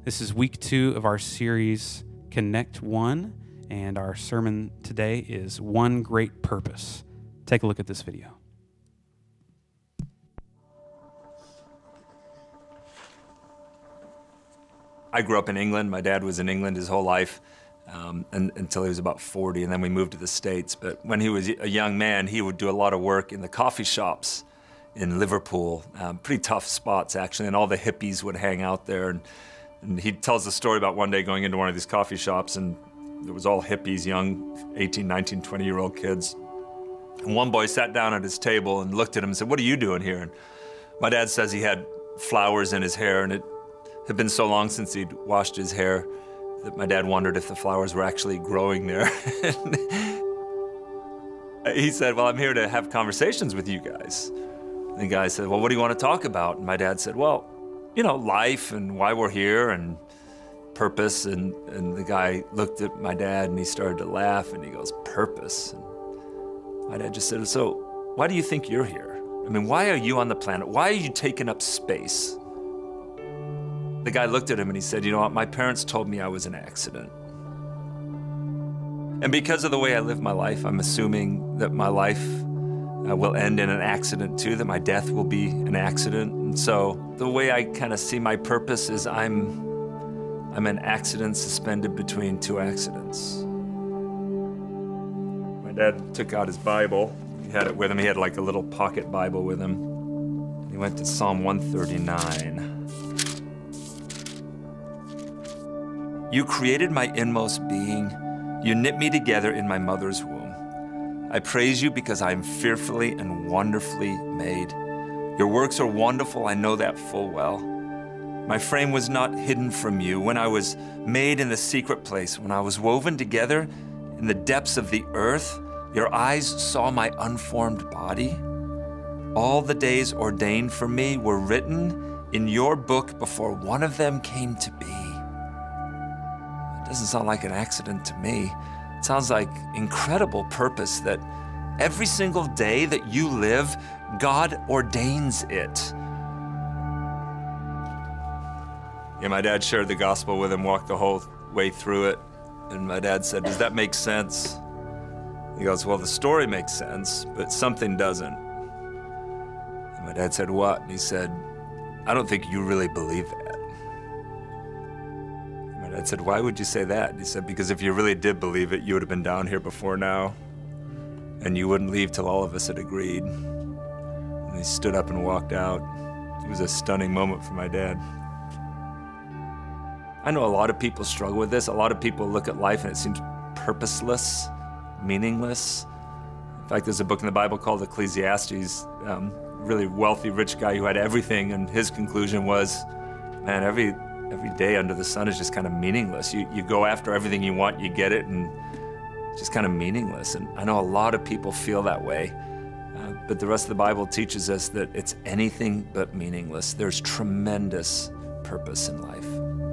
This is week 2 of our series, Connect One, and our sermon today is One Great Purpose. Take a look at this video. I grew up in England. My dad was in England his whole life until he was about 40, and then we moved to the States. But when he was a young man, he would do a lot of work in the coffee shops in Liverpool, pretty tough spots, actually, and all the hippies would hang out there. And he tells the story about one day going into one of these coffee shops, and it was all hippies, young 18, 19, 20-year-old kids. And one boy sat down at his table and looked at him and said, "What are you doing here?" And my dad says he had flowers in his hair, and it had been so long since he'd washed his hair that my dad wondered if the flowers were actually growing there. He said, "Well, I'm here to have conversations with you guys." And the guy said, "Well, what do you want to talk about?" And my dad said, "Well, life and why we're here and purpose." And the guy looked at my dad and he started to laugh and he goes, "Purpose?" And my dad just said, "So why do you think you're here? I mean, why are you on the planet? Why are you taking up space?" The guy looked at him and he said, "You know what? My parents told me I was an accident. And because of the way I live my life, I'm assuming that my life will end in an accident too, that my death will be an accident. And so the way I kind of see my purpose is I'm an accident suspended between two accidents." My dad took out his Bible. He had it with him. He had like a little pocket Bible with him. He went to Psalm 139. "You created my inmost being. You knit me together in my mother's womb. I praise you because I am fearfully and wonderfully made. Your works are wonderful, I know that full well. My frame was not hidden from you when I was made in the secret place, when I was woven together in the depths of the earth. Your eyes saw my unformed body. All the days ordained for me were written in your book before one of them came to be." It doesn't sound like an accident to me. It sounds like incredible purpose that every single day that you live, God ordains it. Yeah, my dad shared the gospel with him, walked the whole way through it. And my dad said, "Does that make sense?" He goes, "Well, the story makes sense, but something doesn't." And my dad said, "What?" And he said, "I don't think you really believe that." I said, "Why would you say that?" And he said, "Because if you really did believe it, you would have been down here before now, and you wouldn't leave till all of us had agreed." And he stood up and walked out. It was a stunning moment for my dad. I know a lot of people struggle with this. A lot of people look at life and it seems purposeless, meaningless. In fact, there's a book in the Bible called Ecclesiastes, really wealthy, rich guy who had everything, and his conclusion was, man, every day under the sun is just kind of meaningless. You go after everything you want, you get it, and it's just kind of meaningless. And I know a lot of people feel that way, but the rest of the Bible teaches us that it's anything but meaningless. There's tremendous purpose in life.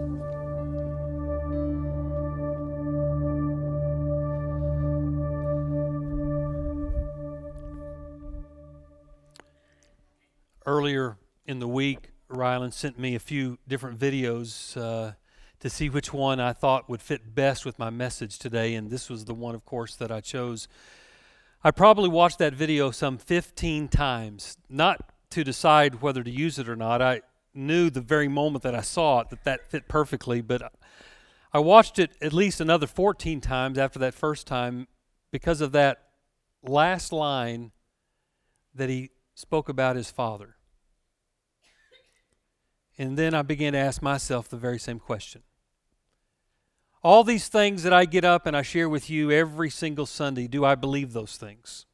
Earlier in the week, Rylan sent me a few different videos to see which one I thought would fit best with my message today, and this was the one, of course, that I chose. I probably watched that video some 15 times, not to decide whether to use it or not. I knew the very moment that I saw it that fit perfectly, but I watched it at least another 14 times after that first time because of that last line that he spoke about his father. And then I began to ask myself the very same question. All these things that I get up and I share with you every single Sunday, do I believe those things?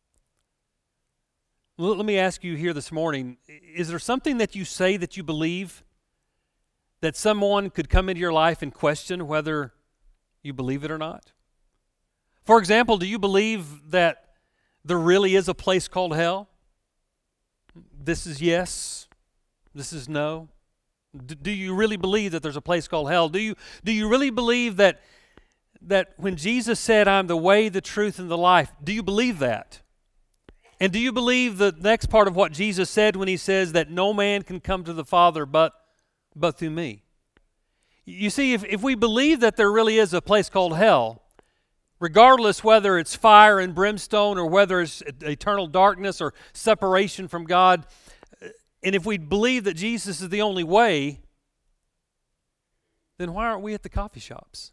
Let me ask you here this morning, is there something that you say that you believe that someone could come into your life and question whether you believe it or not? For example, do you believe that there really is a place called hell? This is yes. This is no. Do you really believe that there's a place called hell? Do you really believe that when Jesus said, "I'm the way, the truth, and the life," do you believe that? And do you believe the next part of what Jesus said when he says that no man can come to the Father but through me? You see, if we believe that there really is a place called hell, regardless whether it's fire and brimstone or whether it's eternal darkness or separation from God, and if we believe that Jesus is the only way, then why aren't we at the coffee shops?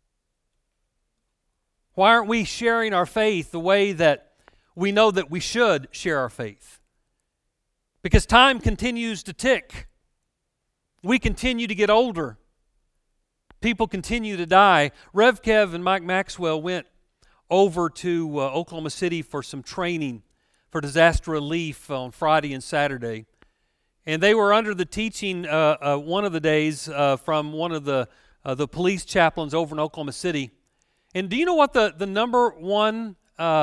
Why aren't we sharing our faith the way that we know that we should share our faith? Because time continues to tick. We continue to get older. People continue to die. Rev Kev and Mike Maxwell went over to Oklahoma City for some training for disaster relief on Friday and Saturday. And they were under the teaching one of the days from one of the police chaplains over in Oklahoma City. And do you know what the number one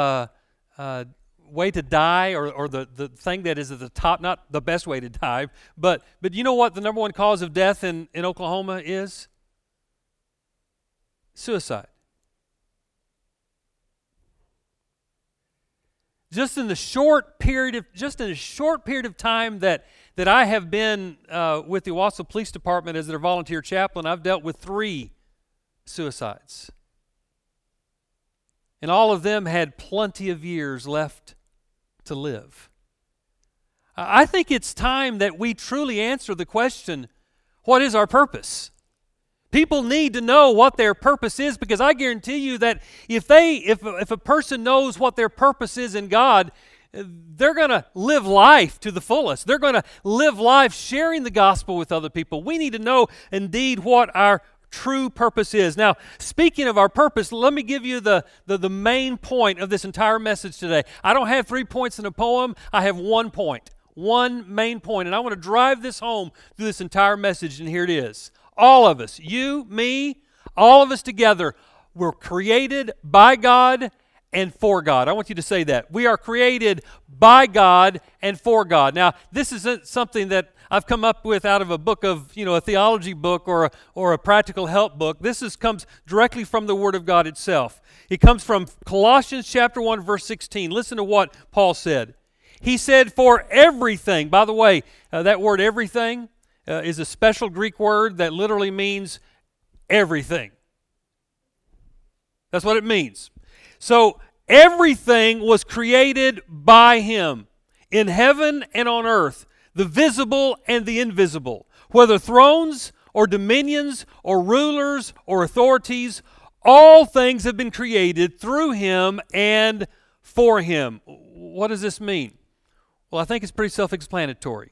way to die, or the thing that is at the top, not the best way to die, but you know what the number one cause of death in Oklahoma is? Suicide. Just in a short period of time that I have been with the Owasso Police Department as their volunteer chaplain, I've dealt with 3 suicides. And all of them had plenty of years left to live. I think it's time that we truly answer the question, what is our purpose? People need to know what their purpose is, because I guarantee you that if a person knows what their purpose is in God, they're going to live life to the fullest. They're going to live life sharing the gospel with other people. We need to know indeed what our true purpose is. Now, speaking of our purpose, let me give you the main point of this entire message today. I don't have 3 points in a poem. I have 1 point, one main point, and I want to drive this home through this entire message, and here it is. All of us, you, me, all of us together, were created by God and for God. I want you to say that. We are created by God and for God. Now, this isn't something that I've come up with out of a book of, a theology book or a practical help book. This comes directly from the Word of God itself. It comes from Colossians chapter 1, verse 16. Listen to what Paul said. He said, for everything, by the way, that word everything is a special Greek word that literally means everything. That's what it means. So everything was created by Him, in heaven and on earth, the visible and the invisible, whether thrones or dominions or rulers or authorities, all things have been created through Him and for Him. What does this mean? Well, I think it's pretty self-explanatory.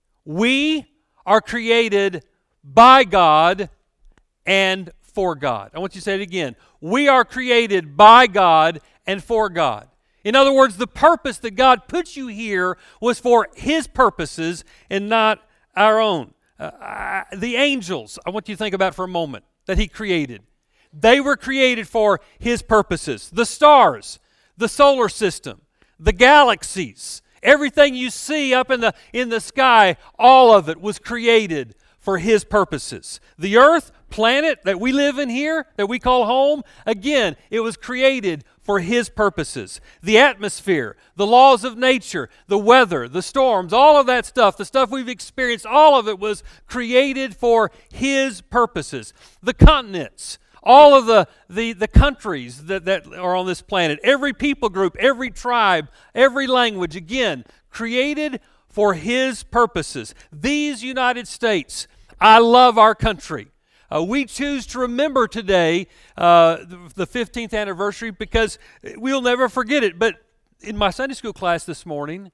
We are created by God and for God. I want you to say it again. We are created by God and for God. In other words, the purpose that God put you here was for His purposes and not our own. The angels, I want you to think about for a moment, that He created. They were created for His purposes. The stars, the solar system, the galaxies, everything you see up in the sky, all of it was created for His purposes. The earth, planet that we live in here, that we call home, again, it was created for His purposes. The atmosphere, the laws of nature, the weather, the storms, all of that stuff, the stuff we've experienced, all of it was created for His purposes. The continents, all of the countries that are on this planet, every people group, every tribe, every language, again, created for His purposes. These United States, I love our country. We choose to remember today the 15th anniversary because we'll never forget it. But in my Sunday school class this morning,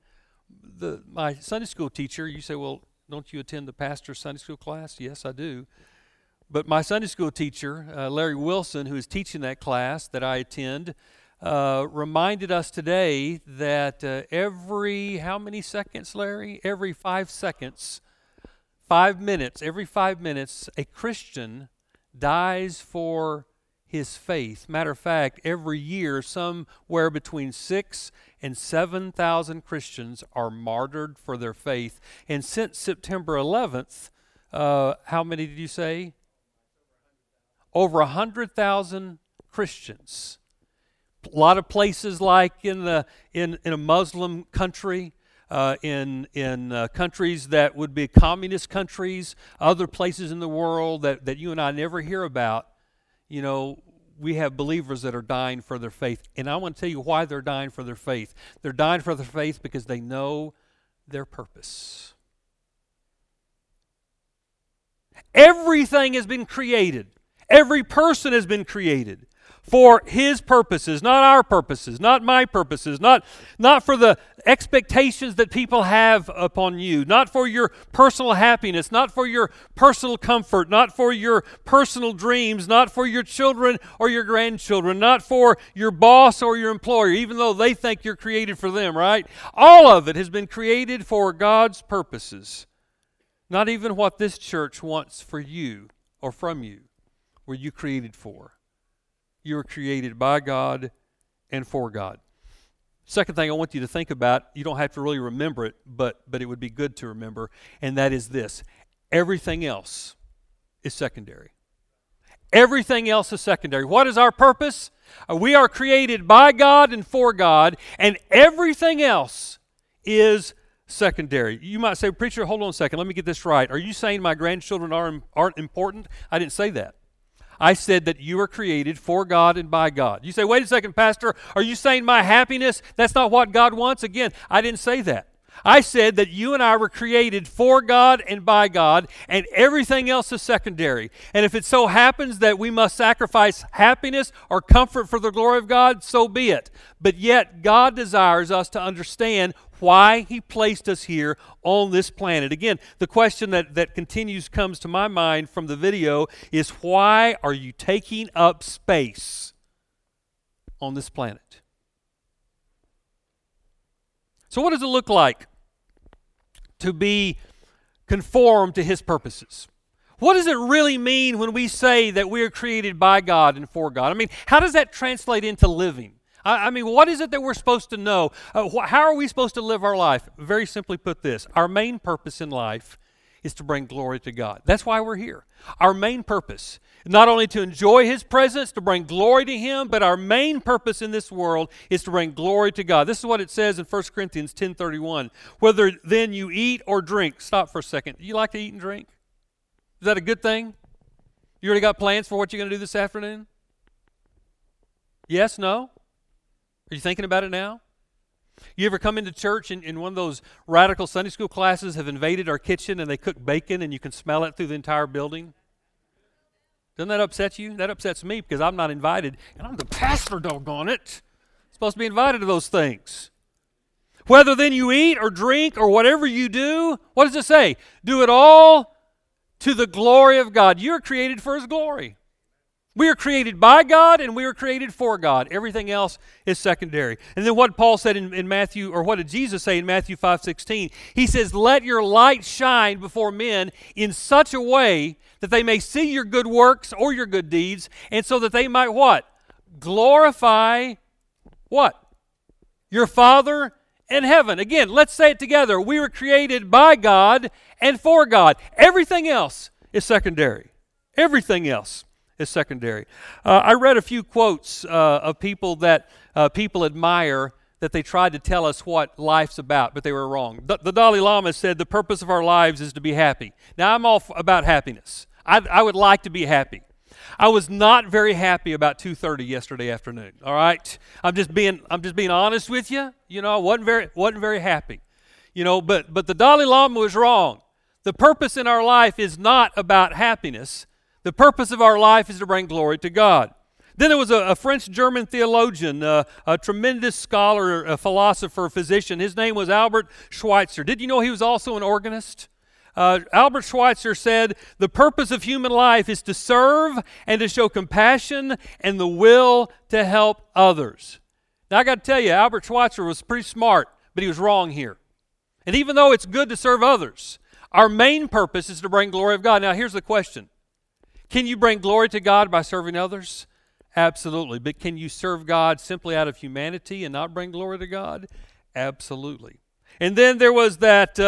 my Sunday school teacher, you say, well, don't you attend the pastor's Sunday school class? Yes, I do. But my Sunday school teacher, Larry Wilson, who is teaching that class that I attend, reminded us today that how many seconds, Larry? Every 5 seconds, 5 minutes, every 5 minutes, a Christian dies for his faith. Matter of fact, every year, somewhere between 6,000 and 7,000 Christians are martyred for their faith. And since September 11th, how many did you say? Over 100,000 Christians. A lot of places like in a Muslim country, in countries that would be communist countries, other places in the world that you and I never hear about. You know, we have believers that are dying for their faith. And I want to tell you why they're dying for their faith. They're dying for their faith because they know their purpose. Everything has been created. Every person has been created for His purposes, not our purposes, not my purposes, not for the expectations that people have upon you, not for your personal happiness, not for your personal comfort, not for your personal dreams, not for your children or your grandchildren, not for your boss or your employer, even though they think you're created for them, right? All of it has been created for God's purposes. Not even what this church wants for you or from you were you created for. You were created by God and for God. Second thing I want you to think about, you don't have to really remember it, but it would be good to remember, and that is this. Everything else is secondary. Everything else is secondary. What is our purpose? We are created by God and for God, and everything else is secondary. You might say, preacher, hold on a second, let me get this right. Are you saying my grandchildren aren't important? I didn't say that. I said that you are created for God and by God. You say, wait a second, Pastor, are you saying my happiness, that's not what God wants? Again, I didn't say that. I said that you and I were created for God and by God, and everything else is secondary. And if it so happens that we must sacrifice happiness or comfort for the glory of God, so be it. But yet, God desires us to understand why He placed us here on this planet. Again, the question that comes to my mind from the video is, why are you taking up space on this planet? So what does it look like to be conformed to His purposes? What does it really mean when we say that we are created by God and for God? I mean, how does that translate into living? I mean, what is it that we're supposed to know? How are we supposed to live our life? Very simply put this, our main purpose in life is to bring glory to God. That's why we're here. Our main purpose, not only to enjoy His presence, to bring glory to Him, but our main purpose in this world is to bring glory to God. This is what it says in 1 Corinthians 10:31. Whether then you eat or drink. Stop for a second. Do you like to eat and drink? Is that a good thing? You already got plans for what you're going to do this afternoon? Yes? No? Are you thinking about it now? You ever come into church and one of those radical Sunday school classes have invaded our kitchen and they cook bacon and you can smell it through the entire building? Doesn't that upset you? That upsets me because I'm not invited, and I'm the pastor, doggone it. I'm supposed to be invited to those things. Whether then you eat or drink or whatever you do, what does it say? Do it all to the glory of God. You're created for His glory. We are created by God and we are created for God. Everything else is secondary. And then what Paul said in Matthew, or what did Jesus say in Matthew 5:16? He says, let your light shine before men in such a way that they may see your good works or your good deeds, and so that they might what? Glorify what? Your Father in heaven. Again, let's say it together. We were created by God and for God. Everything else is secondary. Everything else is secondary. I read a few quotes of people that people admire, that they tried to tell us what life's about, but they were wrong. The Dalai Lama said the purpose of our lives is to be happy. Now, I'm all about happiness. I would like to be happy. I was not very happy about 2:30 yesterday afternoon. All right, I'm just being honest with you. You know, I wasn't very happy. You know, but the Dalai Lama was wrong. The purpose in our life is not about happiness. The purpose of our life is to bring glory to God. Then there was a French-German theologian, a tremendous scholar, a philosopher, a physician. His name was Albert Schweitzer. Did you know he was also an organist? Albert Schweitzer said, the purpose of human life is to serve and to show compassion and the will to help others. Now, I got to tell you, Albert Schweitzer was pretty smart, but he was wrong here. And even though it's good to serve others, our main purpose is to bring glory of God. Now, here's the question. Can you bring glory to God by serving others? Absolutely. But can you serve God simply out of humanity and not bring glory to God? Absolutely. And then there was that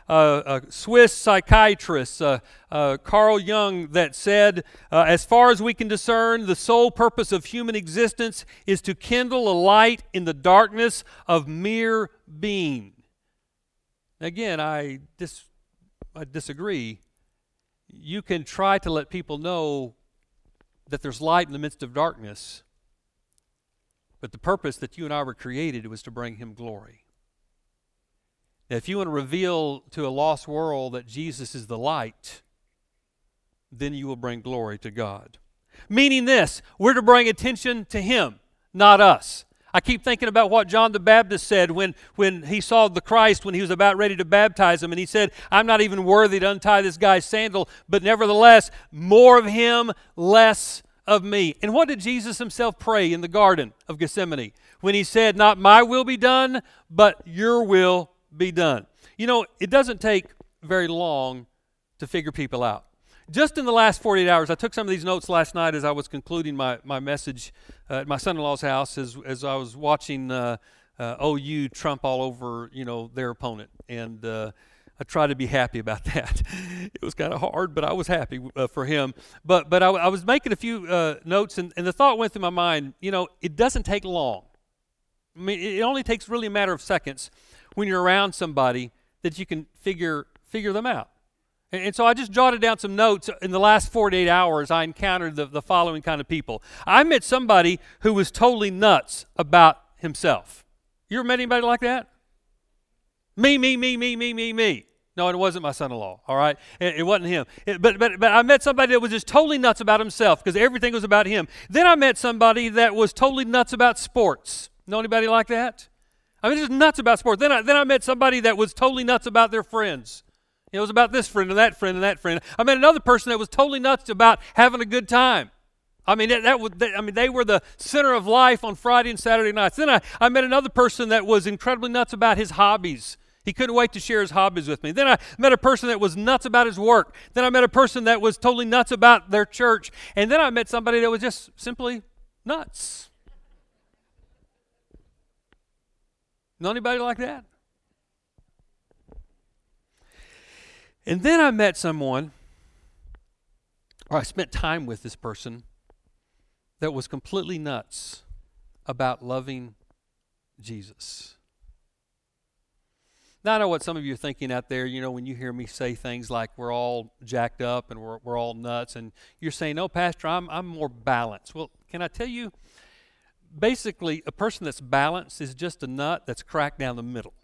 Swiss psychiatrist, Carl Jung, that said, as far as we can discern, the sole purpose of human existence is to kindle a light in the darkness of mere being. Again, I disagree. You can try to let people know that there's light in the midst of darkness, but the purpose that you and I were created was to bring Him glory. Now, if you want to reveal to a lost world that Jesus is the light, then you will bring glory to God. Meaning this, we're to bring attention to Him, not us. I keep thinking about what John the Baptist said when he saw the Christ, when he was about ready to baptize him, and he said, I'm not even worthy to untie this guy's sandal, but nevertheless, more of him, less of me. And what did Jesus himself pray in the Garden of Gethsemane when he said, not my will be done, but your will be done? You know, it doesn't take very long to figure people out. Just in the last 48 hours, I took some of these notes last night as I was concluding my message at my son-in-law's house as I was watching OU trump all over, their opponent. And I tried to be happy about that. It was kind of hard, but I was happy for him. But I was making a few notes, and the thought went through my mind, it doesn't take long. I mean, it only takes really a matter of seconds when you're around somebody that you can figure them out. And so I just jotted down some notes. In the last 48 hours, I encountered the following kind of people. I met somebody who was totally nuts about himself. You ever met anybody like that? Me. No, it wasn't my son-in-law, all right? It wasn't him. But I met somebody that was just totally nuts about himself because everything was about him. Then I met somebody that was totally nuts about sports. Know anybody like that? I mean, just nuts about sports. Then I met somebody that was totally nuts about their friends. It was about this friend and that friend and that friend. I met another person that was totally nuts about having a good time. I mean, they were the center of life on Friday and Saturday nights. Then I met another person that was incredibly nuts about his hobbies. He couldn't wait to share his hobbies with me. Then I met a person that was nuts about his work. Then I met a person that was totally nuts about their church. And then I met somebody that was just simply nuts. Know anybody like that? And then I met someone, or I spent time with this person that was completely nuts about loving Jesus. Now I know what some of you are thinking out there, when you hear me say things like we're all jacked up and we're all nuts, and you're saying, no, Pastor, I'm more balanced. Well, can I tell you, basically, a person that's balanced is just a nut that's cracked down the middle.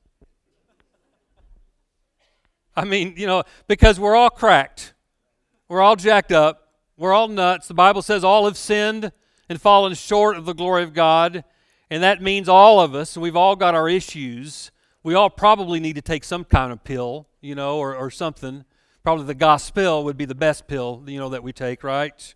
I mean, because we're all cracked. We're all jacked up. We're all nuts. The Bible says all have sinned and fallen short of the glory of God. And that means all of us, we've all got our issues. We all probably need to take some kind of pill, or something. Probably the gospel would be the best pill, that we take, right?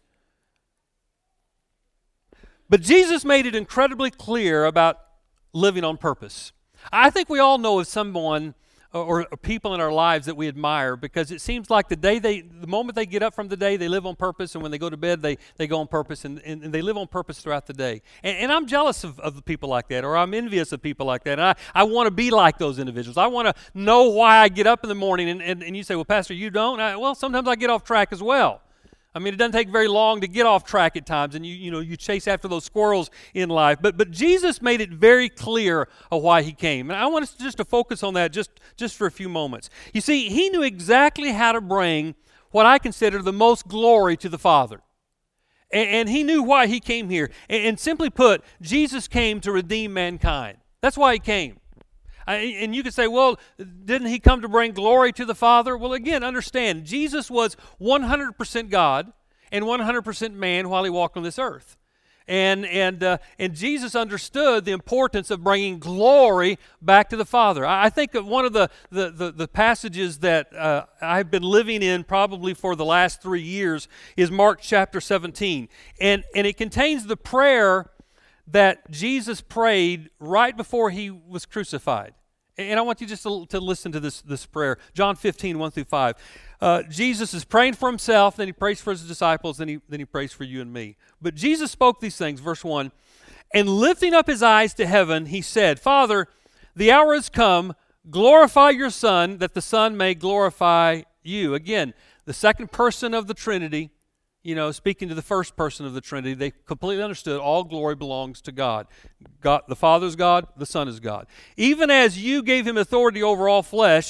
But Jesus made it incredibly clear about living on purpose. I think we all know of someone or people in our lives that we admire because it seems like the moment they get up from the day, they live on purpose, and when they go to bed, they go on purpose, and they live on purpose throughout the day. And I'm jealous of the people like that, or I'm envious of people like that, and I want to be like those individuals. I want to know why I get up in the morning, and you say, well, Pastor, you don't? Well, sometimes I get off track as well. I mean, it doesn't take very long to get off track at times, and you chase after those squirrels in life. But Jesus made it very clear of why He came, and I want us just to focus on that just for a few moments. You see, He knew exactly how to bring what I consider the most glory to the Father, and He knew why He came here. And simply put, Jesus came to redeem mankind. That's why He came. And you could say, well, didn't He come to bring glory to the Father? Well, again, understand, Jesus was 100% God and 100% man while He walked on this earth. And Jesus understood the importance of bringing glory back to the Father. I think that one of the passages that I've been living in probably for the last 3 years is Mark chapter 17. And it contains the prayer that Jesus prayed right before He was crucified. And I want you just to listen to this prayer. John 15, 1 through 5. Jesus is praying for Himself, then He prays for His disciples, then he prays for you and me. But Jesus spoke these things, verse 1, and lifting up His eyes to heaven, He said, Father, the hour has come, glorify your Son, that the Son may glorify you. Again, the second person of the Trinity, speaking to the first person of the Trinity, they completely understood all glory belongs to God. God, the Father is God, the Son is God. Even as you gave Him authority over all flesh,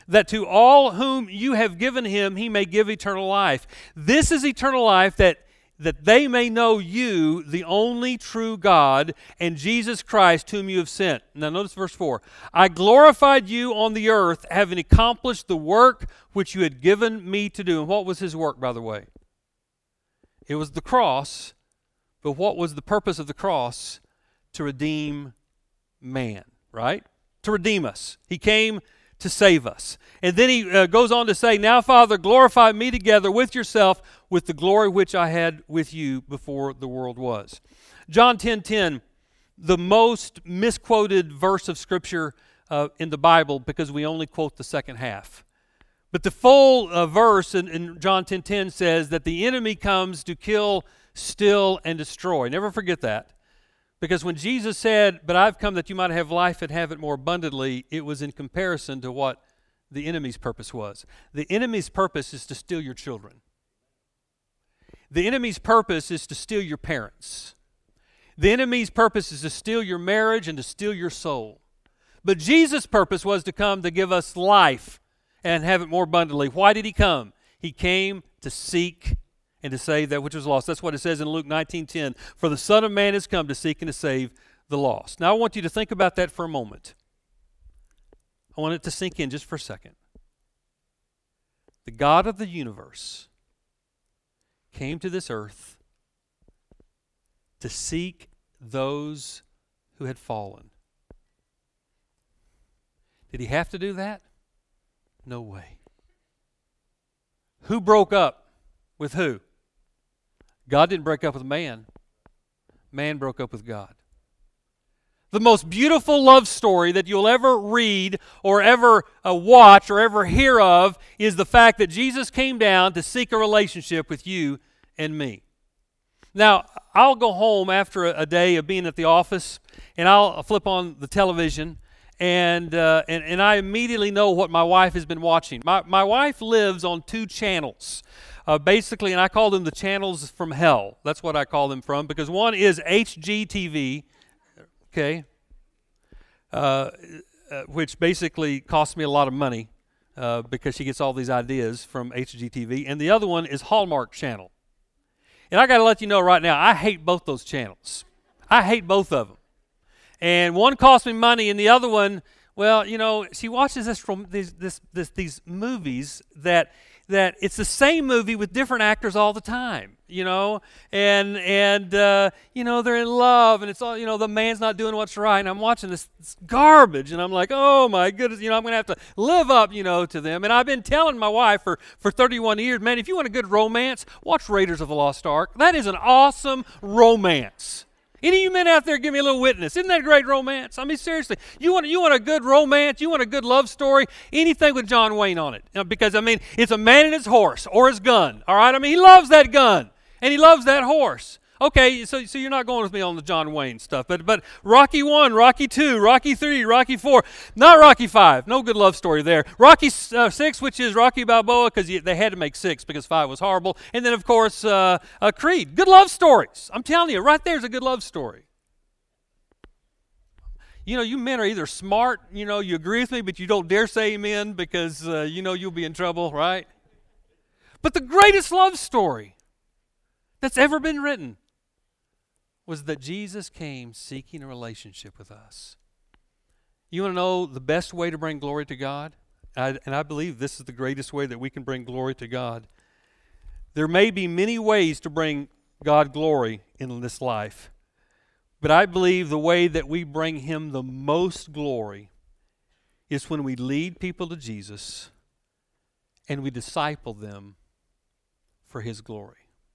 that to all whom you have given him, he may give eternal life. This is eternal life, that they may know you, the only true God, and Jesus Christ, whom you have sent. Now notice verse 4. I glorified you on the earth, having accomplished the work which you had given me to do. And what was his work, by the way? It was the cross. But what was the purpose of the cross? To redeem man, right? To redeem us. He came to save us. And then he goes on to say, now, Father, glorify me together with yourself with the glory which I had with you before the world was. John 10:10, the most misquoted verse of Scripture in the Bible, because we only quote the second half. But the full verse in John 10:10 says that the enemy comes to kill, steal, and destroy. Never forget that. Because when Jesus said, but I've come that you might have life and have it more abundantly, it was in comparison to what the enemy's purpose was. The enemy's purpose is to steal your children. The enemy's purpose is to steal your parents. The enemy's purpose is to steal your marriage and to steal your soul. But Jesus' purpose was to come to give us life and have it more abundantly. Why did he come? He came to seek and to save that which was lost. That's what it says in Luke 19:10. For the Son of Man has come to seek and to save the lost. Now I want you to think about that for a moment. I want it to sink in just for a second. The God of the universe came to this earth to seek those who had fallen. Did he have to do that? No way. Who broke up with who? God didn't break up with man. Man broke up with God. The most beautiful love story that you'll ever read or ever watch or ever hear of is the fact that Jesus came down to seek a relationship with you and me. Now, I'll go home after a day of being at the office, and I'll flip on the television, and I immediately know what my wife has been watching. My wife lives on 2 channels. Basically, and I call them the channels from hell. That's what I call them from, because one is HGTV, okay, which basically costs me a lot of money because she gets all these ideas from HGTV, and the other one is Hallmark Channel. And I got to let you know right now, I hate both those channels. I hate both of them. And one costs me money, and the other one, well, you know, she watches these movies that it's the same movie with different actors all the time, you know, and you know, they're in love, and it's all, you know, the man's not doing what's right, and I'm watching this garbage, and I'm like, oh my goodness, you know, I'm going to have to live up, you know, to them. And I've been telling my wife for 31 years, man, if you want a good romance, watch Raiders of the Lost Ark. That is an awesome romance. Any of you men out there, give me a little witness. Isn't that a great romance? I mean, seriously, you want a good romance, you want a good love story, anything with John Wayne on it. You know, because, I mean, it's a man and his horse or his gun, all right? I mean, he loves that gun, and he loves that horse. Okay, so you're not going with me on the John Wayne stuff, but Rocky 1, Rocky 2, Rocky 3, Rocky 4, not Rocky 5, no good love story there. Rocky 6, which is Rocky Balboa, because they had to make 6 because 5 was horrible. And then, of course, Creed. Good love stories. I'm telling you, right there's a good love story. You know, you men are either smart, you know, you agree with me, but you don't dare say amen because, you know, you'll be in trouble, right? But the greatest love story that's ever been written was that Jesus came seeking a relationship with us. You want to know the best way to bring glory to God? And I believe this is the greatest way that we can bring glory to God. There may be many ways to bring God glory in this life, but I believe the way that we bring Him the most glory is when we lead people to Jesus and we disciple them for His glory.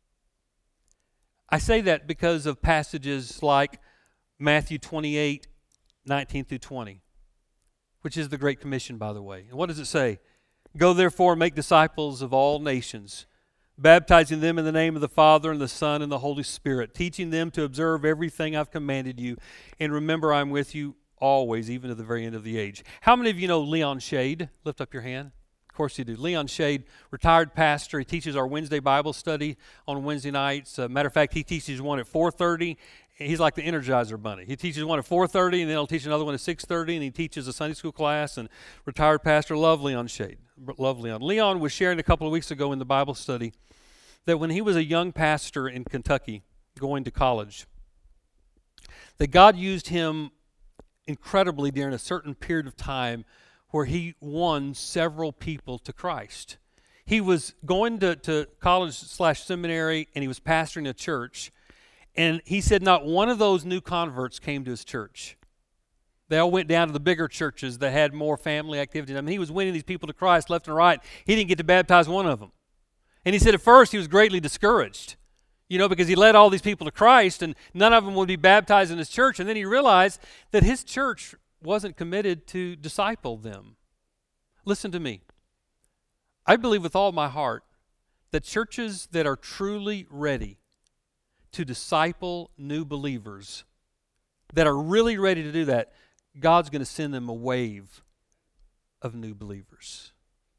I say that because of passages like Matthew 28, 19 through 20, which is the Great Commission, by the way. And what does it say? Go therefore and make disciples of all nations, baptizing them in the name of the Father and the Son and the Holy Spirit, teaching them to observe everything I've commanded you. And remember, I'm with you always, even to the very end of the age. How many of you know Leon Shade? Lift up your hand. Of course you do. Leon Shade, retired pastor. He teaches our Wednesday Bible study on Wednesday nights. Matter of fact, he teaches one at 4:30 He's like the Energizer Bunny. He teaches one at 4:30, and then he'll teach another one at 6:30, and he teaches a Sunday school class. And retired pastor, love Leon Shade. Love Leon. Leon was sharing a couple of weeks ago in the Bible study that when he was a young pastor in Kentucky going to college, that God used him incredibly during a certain period of time where he won several people to Christ. He was going to college/seminary, and he was pastoring a church. And he said not one of those new converts came to his church. They all went down to the bigger churches that had more family activity. I mean, he was winning these people to Christ left and right. He didn't get to baptize one of them. And he said at first he was greatly discouraged, because he led all these people to Christ, and none of them would be baptized in his church. And then he realized that his church wasn't committed to disciple them. Listen to me. I believe with all my heart that churches that are truly ready to disciple new believers, that are really ready to do that, God's going to send them a wave of new believers.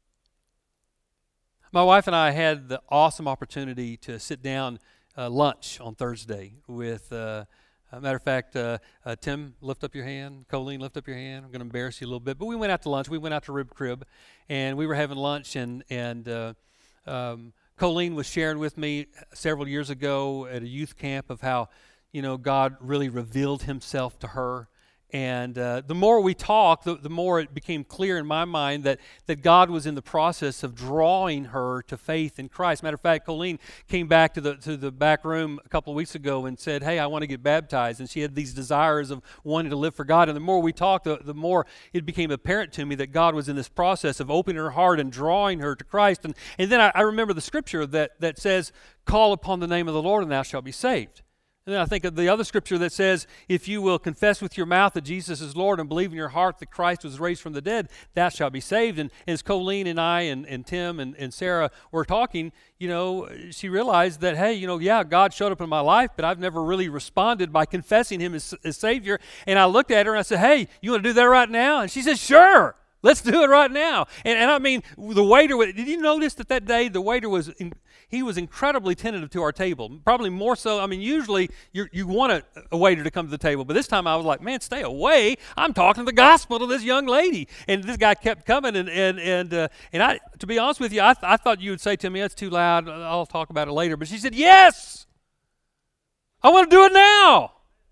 My wife and I had the awesome opportunity to sit down lunch on Thursday with, matter of fact, Tim, lift up your hand. Colleen, lift up your hand. I'm going to embarrass you a little bit. But we went out to lunch. We went out to Rib Crib, and we were having lunch, and Colleen was sharing with me several years ago at a youth camp of how, God really revealed himself to her. And the more we talked, the more it became clear in my mind that God was in the process of drawing her to faith in Christ. Matter of fact, Colleen came back to the back room a couple of weeks ago and said, hey, I want to get baptized. And she had these desires of wanting to live for God. And the more we talked, the more it became apparent to me that God was in this process of opening her heart and drawing her to Christ. And then I remember the scripture that says, call upon the name of the Lord and thou shalt be saved. And then I think of the other scripture that says, if you will confess with your mouth that Jesus is Lord and believe in your heart that Christ was raised from the dead, thou shalt be saved. And as Colleen and I and Tim and Sarah were talking, she realized that, hey, God showed up in my life, but I've never really responded by confessing him as Savior. And I looked at her and I said, hey, you want to do that right now? And she said, sure. Let's do it right now. And I mean, the waiter, did you notice that day the waiter was incredibly tentative to our table? Probably more so. I mean, usually you want a waiter to come to the table, but this time I was like, man, stay away. I'm talking the gospel to this young lady. And this guy kept coming, and I, to be honest with you, I thought you would say to me, it's too loud, I'll talk about it later. But she said, yes, I want to do it now.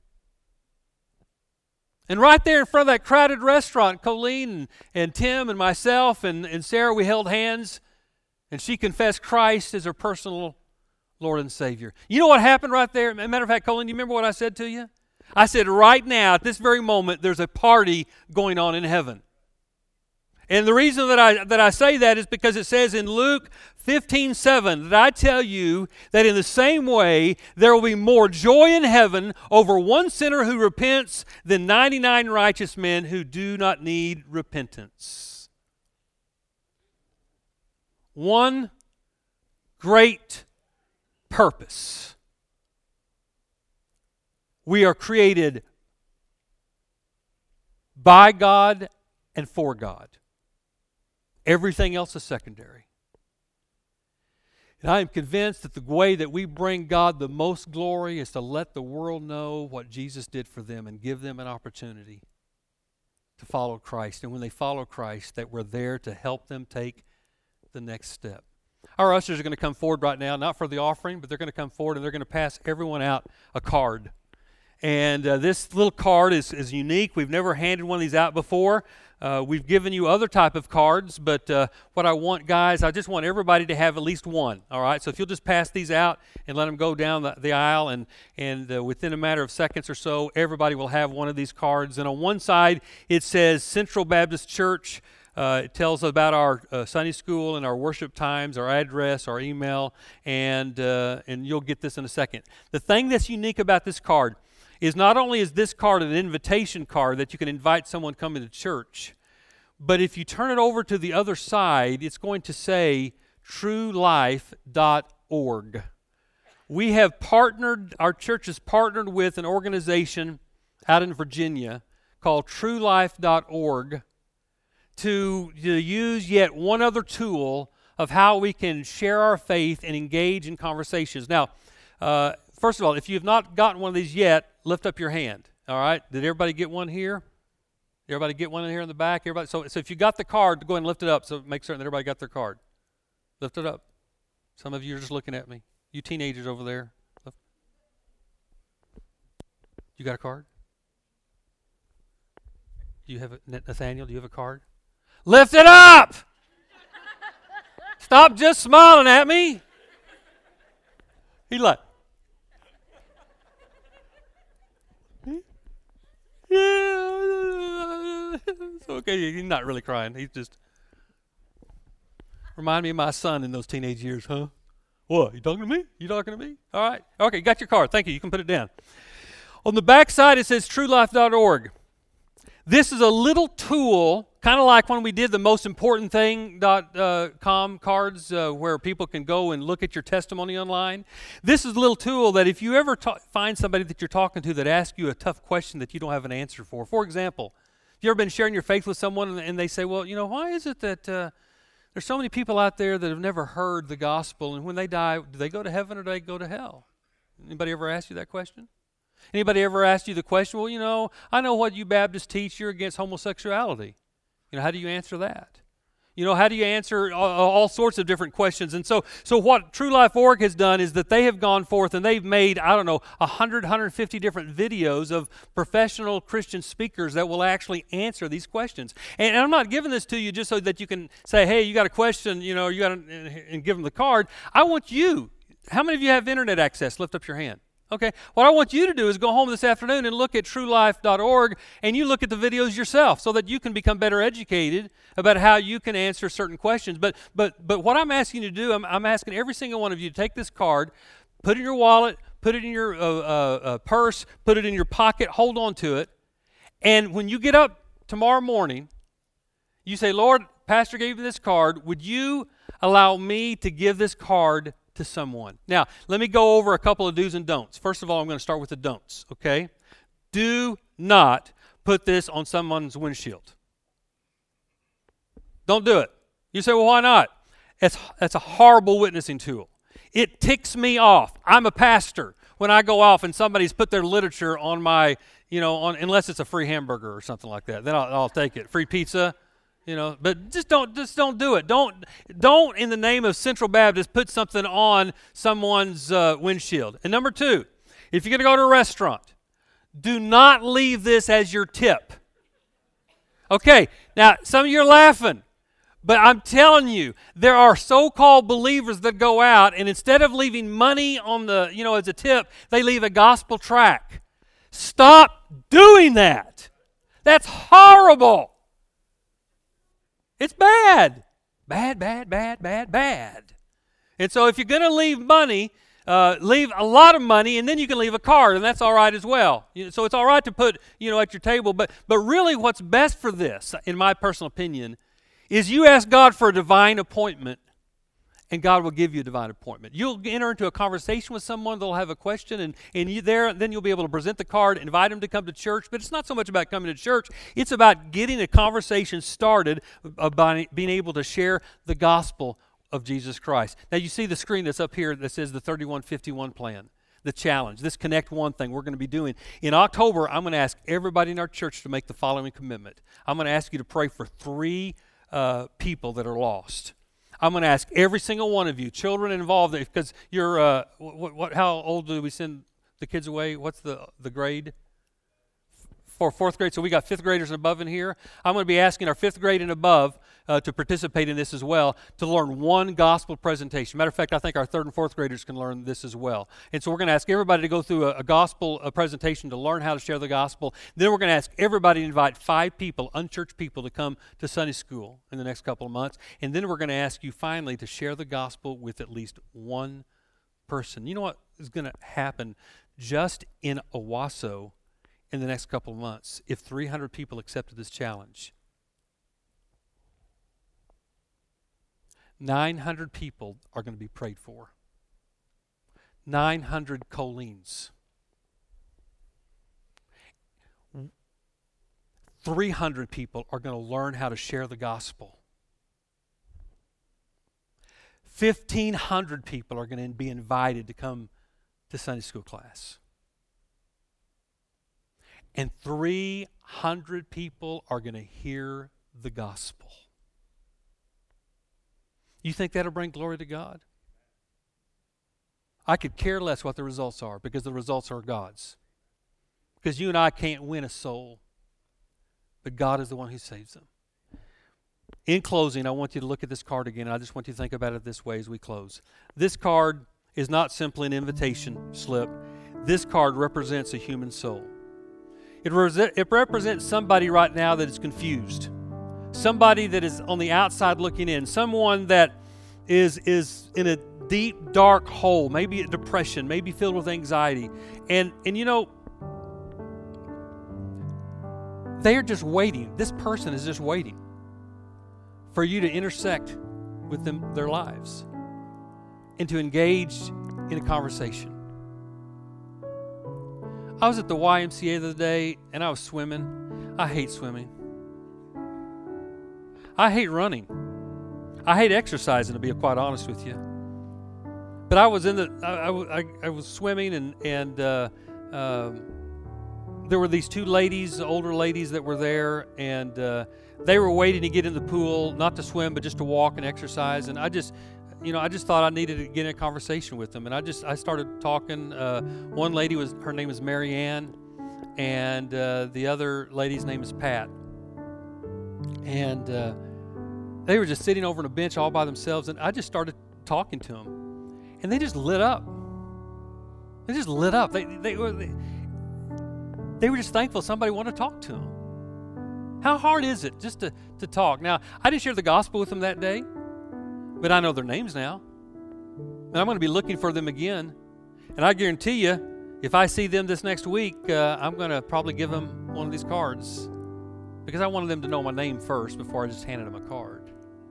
And right there in front of that crowded restaurant, Colleen and Tim and myself and Sarah, we held hands, and she confessed Christ as her personal Lord and Savior. You know what happened right there? As a matter of fact, Colleen, do you remember what I said to you? I said, right now, at this very moment, there's a party going on in heaven. And the reason that I say that is because it says in Luke 15:7 that I tell you that in the same way there will be more joy in heaven over one sinner who repents than 99 righteous men who do not need repentance. One great purpose. We are created by God and for God. Everything else is secondary. And I am convinced that the way that we bring God the most glory is to let the world know what Jesus did for them and give them an opportunity to follow Christ. And when they follow Christ, that we're there to help them take the next step. Our ushers are going to come forward right now, not for the offering, but they're going to come forward and they're going to pass everyone out a card. And this little card is unique. We've never handed one of these out before. We've given you other type of cards, but what I want, guys, I just want everybody to have at least one, all right? So if you'll just pass these out and let them go down the aisle, and within a matter of seconds or so, everybody will have one of these cards. And on one side, it says Central Baptist Church. It tells about our Sunday school and our worship times, our address, our email, and you'll get this in a second. The thing that's unique about this card is not only is this card an invitation card that you can invite someone coming to church, but if you turn it over to the other side, it's going to say truelife.org. We have partnered, our church has partnered with an organization out in Virginia called truelife.org to use yet one other tool of how we can share our faith and engage in conversations. Now, first of all, if you have not gotten one of these yet, lift up your hand. All right? Did everybody get one here? Everybody get one in here in the back? Everybody. So if you got the card, go ahead and lift it up. So make certain that everybody got their card. Lift it up. Some of you are just looking at me. You teenagers over there. Lift. You got a card? Do you have a, Nathaniel? Do you have a card? Lift it up! Stop just smiling at me. He like, yeah, it's okay. He's not really crying. He's just remind me of my son in those teenage years, huh? What? You talking to me? You talking to me? All right. Okay, got your card. Thank you. You can put it down. On the back side, it says truelife.org. This is a little tool, kind of like when we did the most important thing.com cards where people can go and look at your testimony online. This is a little tool that if you ever find somebody that you're talking to that asks you a tough question that you don't have an answer for example, have you ever been sharing your faith with someone and they say, well, why is it that there's so many people out there that have never heard the gospel, and when they die, do they go to heaven or do they go to hell? Anybody ever ask you that question? Anybody ever asked you the question, well, I know what you Baptists teach, you're against homosexuality. How do you answer that? How do you answer all sorts of different questions? And so what True Life Org has done is that they have gone forth and they've made, 100, 150 different videos of professional Christian speakers that will actually answer these questions. And I'm not giving this to you just so that you can say, hey, you got a question, you got to, and give them the card. I want you, how many of you have internet access? Lift up your hand. Okay, what I want you to do is go home this afternoon and look at truelife.org and you look at the videos yourself so that you can become better educated about how you can answer certain questions. But what I'm asking you to do, I'm asking every single one of you to take this card, put it in your wallet, put it in your purse, put it in your pocket, hold on to it, and when you get up tomorrow morning, you say, Lord, Pastor gave me this card. Would you allow me to give this card to someone? Now, let me go over a couple of do's and don'ts. First of all, I'm going to start with the don'ts, okay? Do not put this on someone's windshield. Don't do it. You say, well, why not? That's a horrible witnessing tool. It ticks me off. I'm a pastor. When I go off and somebody's put their literature on my, unless it's a free hamburger or something like that, then I'll take it. Free pizza. But just don't do it. Don't in the name of Central Baptist put something on someone's windshield. And number 2, if you're going to go to a restaurant, do not leave this as your tip. Okay, now some of you are laughing, but I'm telling you, there are so-called believers that go out and instead of leaving money on the, as a tip, they leave a gospel tract. Stop doing that. That's horrible. It's bad. Bad. And so if you're going to leave money, leave a lot of money, and then you can leave a card, and that's all right as well. So it's all right to put, at your table, but really what's best for this, in my personal opinion, is you ask God for a divine appointment, and God will give you a divine appointment. You'll enter into a conversation with someone, they'll have a question, and then you'll be able to present the card, invite them to come to church. But it's not so much about coming to church, it's about getting a conversation started about being able to share the gospel of Jesus Christ. Now you see the screen that's up here that says the 3151 plan, the challenge, this Connect One thing we're going to be doing. In October, I'm going to ask everybody in our church to make the following commitment. I'm going to ask you to pray for 3 people that are lost. I'm going to ask every single one of you, children involved, because you're, how old do we send the kids away? What's the grade? For 4th grade, so we got 5th graders and above in here. I'm going to be asking our 5th grade and above to participate in this as well, to learn one gospel presentation. Matter of fact, I think our 3rd and 4th graders can learn this as well. And so we're going to ask everybody to go through a gospel presentation to learn how to share the gospel. Then we're going to ask everybody to invite 5 people, unchurched people, to come to Sunday school in the next couple of months. And then we're going to ask you finally to share the gospel with at least one person. You know what is going to happen just in Owasso in the next couple of months if 300 people accepted this challenge? 900 people are going to be prayed for. 900 Coleens. 300 people are going to learn how to share the gospel. 1,500 people are going to be invited to come to Sunday school class. and 300 people are going to hear the gospel. You think that'll bring glory to God? I could care less what the results are, because the results are God's. Because you and I can't win a soul, but God is the one who saves them. In closing, I want you to look at this card again, and I just want you to think about it this way as we close. This card is not simply an invitation slip. This card represents a human soul. It represents somebody right now that is confused. Somebody that is on the outside looking in. Someone that is in a deep, dark hole, maybe a depression, maybe filled with anxiety. And you know, they are just waiting. This person is just waiting for you to intersect with them, their lives, and to engage in a conversation. I was at the YMCA the other day, and I was swimming. I hate swimming. I hate running. I hate exercising, to be quite honest with you. But I was I was swimming, and there were these two ladies, older ladies, that were there, and they were waiting to get in the pool, not to swim, but just to walk and exercise. And I just thought I needed to get in a conversation with them. And I started talking. One lady her name was Mary Ann, and the other lady's name is Pat. And they were just sitting over on a bench all by themselves, and I just started talking to them, and they just lit up. They just lit up. They were just thankful somebody wanted to talk to them. How hard is it just to talk? Now, I didn't share the gospel with them that day, but I know their names now. And I'm going to be looking for them again. And I guarantee you, if I see them this next week, I'm going to probably give them one of these cards, because I wanted them to know my name first before I just handed them a card.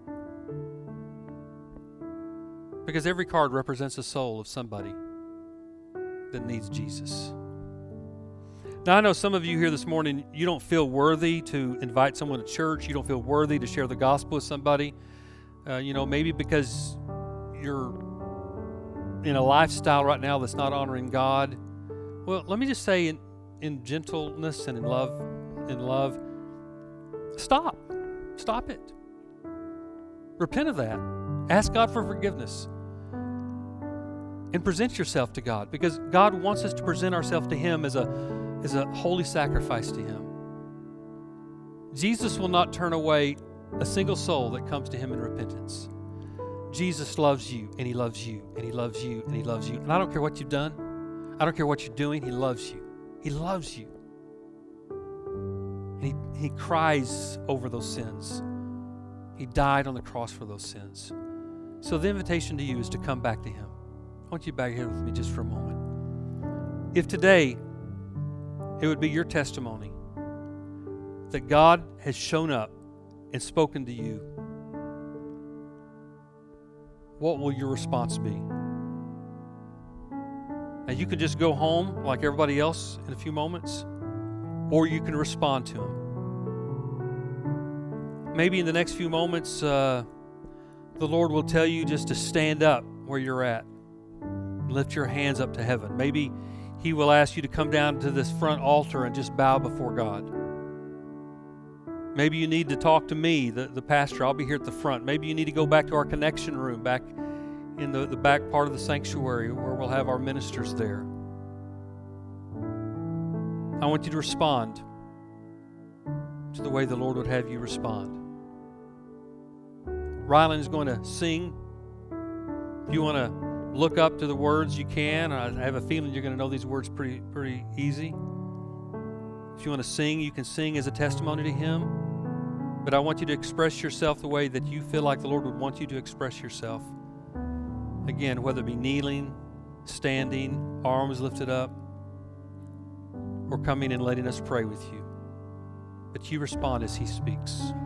Because every card represents a soul of somebody that needs Jesus. Now, I know some of you here this morning, you don't feel worthy to invite someone to church. You don't feel worthy to share the gospel with somebody. Maybe because you're in a lifestyle right now that's not honoring God. Well, let me just say in gentleness and in love, stop it. Repent of that. Ask God for forgiveness. And present yourself to God, because God wants us to present ourselves to Him as a holy sacrifice to Him. Jesus will not turn away a single soul that comes to Him in repentance. Jesus loves you, and He loves you, and He loves you, and He loves you. And I don't care what you've done. I don't care what you're doing. He loves you. He loves you. And He cries over those sins. He died on the cross for those sins. So the invitation to you is to come back to Him. I want you back here with me just for a moment. If today it would be your testimony that God has shown up and spoken to you, what will your response be? Now, you can just go home like everybody else in a few moments, or you can respond to Him. Maybe in the next few moments, the Lord will tell you just to stand up where you're at. Lift your hands up to heaven. Maybe He will ask you to come down to this front altar and just bow before God. Maybe you need to talk to me, the pastor. I'll be here at the front. Maybe you need to go back to our connection room back in the back part of the sanctuary where we'll have our ministers there. I want you to respond to the way the Lord would have you respond. Rylan is going to sing. If you want to look up to the words, you can. I have a feeling you're going to know these words pretty easy. If you want to sing, you can sing as a testimony to Him. But I want you to express yourself the way that you feel like the Lord would want you to express yourself. Again, whether it be kneeling, standing, arms lifted up, or coming and letting us pray with you. But you respond as He speaks.